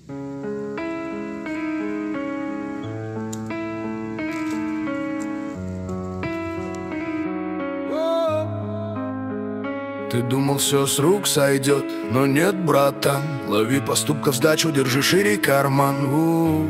Ты думал, все с рук сойдет, но нет, братан. Лови поступков сдачу, держи шире карман.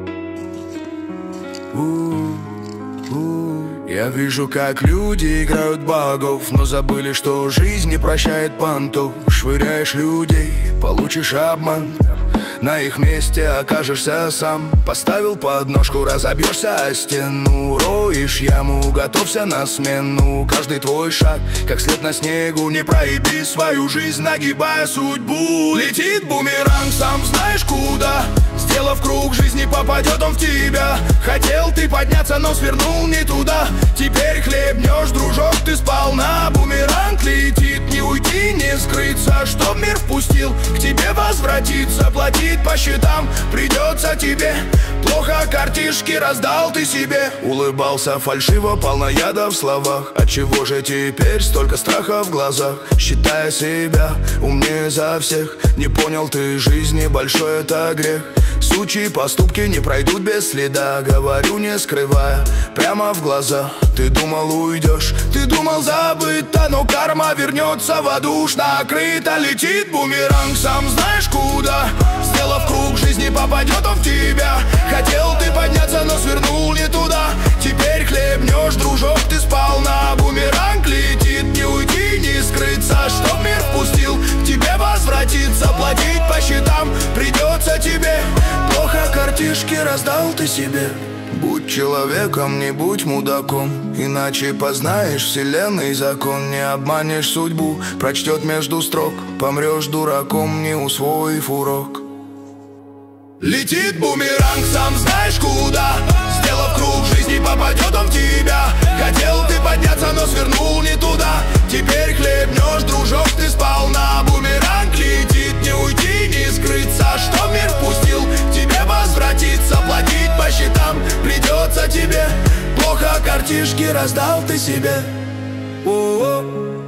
Я вижу, как люди играют богов, но забыли, что жизнь не прощает понтов. Швыряешь людей, получишь обман, на их месте окажешься сам. Поставил подножку, разобьешься о стену. Роешь яму, готовься на смену. Каждый твой шаг, как след на снегу. Не проеби свою жизнь, нагибая судьбу. Летит бумеранг, сам знаешь куда. Сделав круг, жизни попадет он в тебя. Хотел ты подняться, но свернул не туда. Теперь хлебнешь, дружок, ты сполна. Бумеранг летит, не уйти, не скрыться. Чтоб мир впустил, к тебе возвратиться. Платить по счетам придется тебе. Плохо картишки раздал ты себе. Улыбался фальшиво, полно яда в словах. Отчего же теперь столько страха в глазах? Считая себя умнее за всех. Не понял ты жизни, большой это грех. Сучьи поступки не пройдут без следа. Говорю, не скрывая, прямо в глаза. Ты думал, уйдешь, ты думал, забыто, но карма вернется в аду. Накрыто летит бумеранг, сам знаешь куда. Сделав круг, жизни попадет он в тебя. Хотел ты подняться, но свернул не туда. Теперь хлебнешь, дружок, ты сполна. Бумеранг летит, не уйти, не скрыться. Чтоб мир впустил, к тебе возвратиться. Платить по счетам придется тебе. Плохо картишки раздал ты себе. Будь человеком, не будь мудаком, иначе познаешь вселенной закон. Не обманешь судьбу, прочтет между строк. Помрешь дураком, не усвоив урок. Летит бумеранг, сам знаешь куда. Сделав круг, жизни попадет он в тебя. Хотел ты подняться, но свернул не туда. Теперь хлебнешь, дружок, ты сполна. Бумеранг летит, не уйти, не скрыться. Чтоб мир впустил, к тебе возвратиться. Платить по счетам придется тебе. Плохо картишки раздал ты себе.